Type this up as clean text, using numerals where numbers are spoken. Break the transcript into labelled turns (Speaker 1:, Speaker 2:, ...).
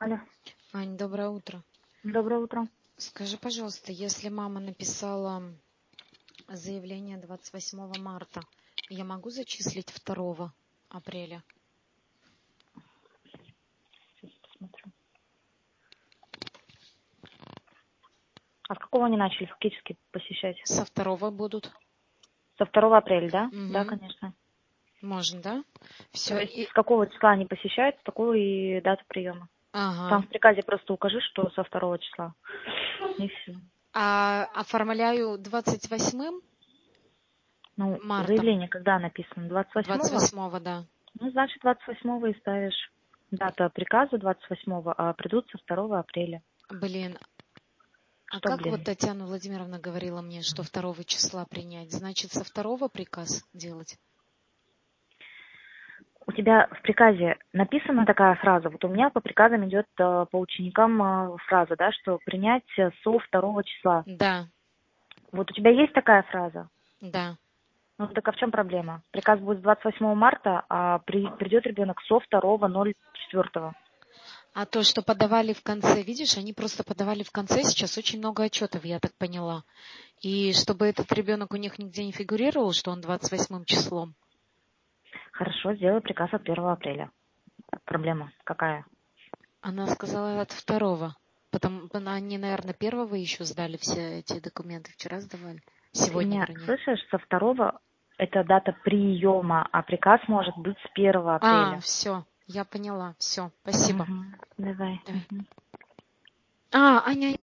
Speaker 1: Алло,
Speaker 2: Ань, доброе утро.
Speaker 1: доброе утро.
Speaker 2: Скажи, пожалуйста, если мама написала заявление 28 марта, я могу зачислить 2 апреля?
Speaker 1: Сейчас посмотрю. А с какого они начали фактически посещать?
Speaker 2: Со 2 будут.
Speaker 1: Со 2 апреля, да? Да,
Speaker 2: Угу.
Speaker 1: конечно.
Speaker 2: Можно, да?
Speaker 1: То
Speaker 2: Все.
Speaker 1: есть с какого числа они посещают, с такой и дату приема. Там
Speaker 2: Ага.
Speaker 1: в приказе просто укажи, что со 2 числа. И все.
Speaker 2: А оформляю 28
Speaker 1: Ну,
Speaker 2: марта.
Speaker 1: заявление когда написано? 28-го?
Speaker 2: 28, да.
Speaker 1: Ну, значит, 28-го и ставишь. Дата приказа 28-го, а придут со 2 апреля.
Speaker 2: Блин, а
Speaker 1: Что,
Speaker 2: как вот
Speaker 1: блин?
Speaker 2: Татьяна Владимировна говорила мне, что 2 числа принять? Значит, со 2 приказ делать?
Speaker 1: У тебя в приказе написана такая фраза, вот у меня по приказам идет по ученикам фраза, да, что принять со 2 числа.
Speaker 2: Да,
Speaker 1: Вот у тебя есть такая фраза?
Speaker 2: да.
Speaker 1: Ну так а в чем проблема? Приказ будет с 28 марта, а придет ребенок со 2.04.
Speaker 2: А то, что подавали в конце, видишь, они просто подавали в конце сейчас очень много отчетов, я так поняла. И чтобы этот ребенок у них нигде не фигурировал, что он 28 числом.
Speaker 1: Хорошо, сделай приказ от 1 апреля. Проблема какая?
Speaker 2: Она сказала от 2. Потому они, наверное, 1 еще сдали все эти документы. Вчера сдавали.
Speaker 1: Ты
Speaker 2: Сегодня,
Speaker 1: меня
Speaker 2: вернее.
Speaker 1: слышишь? Со 2 это дата приема, а приказ может быть с 1 апреля.
Speaker 2: Все, я поняла. Все, спасибо.
Speaker 1: Угу. Давай.
Speaker 2: Давай.
Speaker 1: Угу.
Speaker 2: Аня,